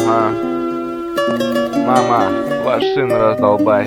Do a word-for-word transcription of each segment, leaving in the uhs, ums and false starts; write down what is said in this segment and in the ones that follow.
Ага. Мама, ваш сын раздолбай.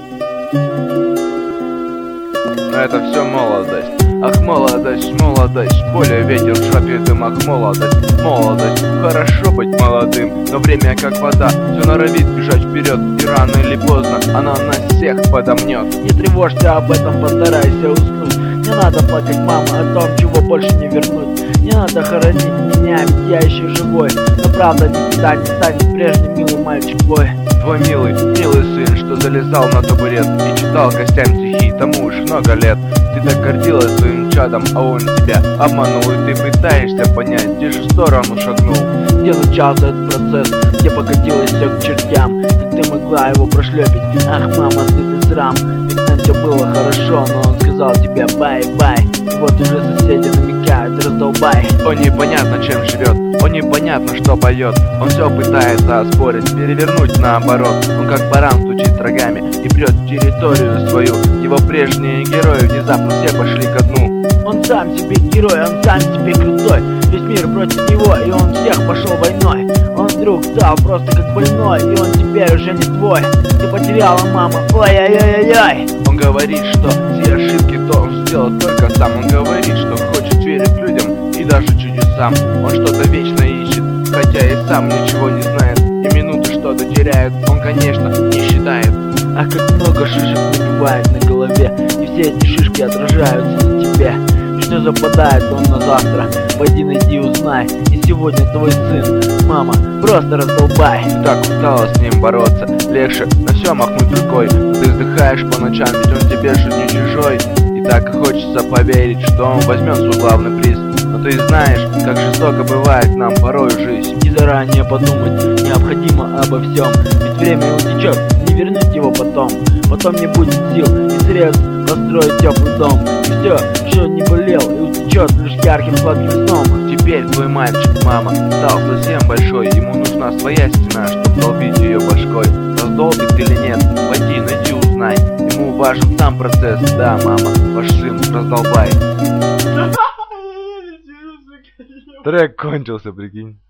Но это все молодость. Ах, молодость, молодость, поле, ветер, в шапе дым. Ах, молодость, молодость, хорошо быть молодым. Но время как вода, все норовит бежать вперед. И рано или поздно она нас всех подомнет. Не тревожься об этом, постарайся уснуть. Не надо плакать, мама, о том, чего больше не вернуть. Не надо хоронить меня, ведь я еще живой. Но правда никогда не станет прежним, милый мальчик твой. Твой милый, милый сын, что залезал на табурет и читал костям стихи, тому уж много лет. Ты так гордилась своим чадом, а он тебя обманул. И ты пытаешься понять, где же в сторону шагнул. Где начался этот процесс, где покатилось все к чертям. Как ты могла его прошлепить? Ах, мама, ты срам. Ведь там все было хорошо, но он сказал тебе бай-бай. И вот уже соседи намекают, раздолбай. Он непонятно чем живет, он непонятно что поет. Он все пытается оспорить, перевернуть наоборот. Он как баран стучит рогами и прет территорию свою. Его прежние герои внезапно все пошли ко дну. Он сам себе герой, он сам себе крутой. Весь мир против него, и он всех пошел войной. Он вдруг стал просто как больной, и он теперь уже не твой. Ты потеряла, мама, ой-ой-ой-ой-ой. Он говорит, что все ошибки то он сделал только сам. Он говорит, что хочет верить людям и даже чудесам. Он что-то вечно ищет, хотя и сам ничего не знает. И минуты что-то теряет, он, конечно, не считает. Ах, как много шишек набивает на голове, и все эти шишки отражаются на тебе. И что западает он на завтра? Пойди найди, узнай. И сегодня твой сын, мама, просто раздолбай. Ты так устала с ним бороться, легче на все махнуть рукой. Ты вздыхаешь по ночам, ведь он тебе же не чужой. И так и хочется поверить, что он возьмет свой главный приз. Но ты знаешь, как жестоко бывает нам порой жизнь. И заранее подумать необходимо обо всем, ведь время утечет, не вернуть его потом. Потом не будет сил и средств построить теплый дом. И все, что не болел, и утечет лишь ярким сладким сном. Теперь твой мальчик, мама, стал совсем большой. Ему нужна своя стена, чтоб долбить ее башкой. Раздолбит или нет, пойди найди, узнай. Ему важен сам процесс, да, мама, ваш сын раздолбай. Трек кончился, прикинь.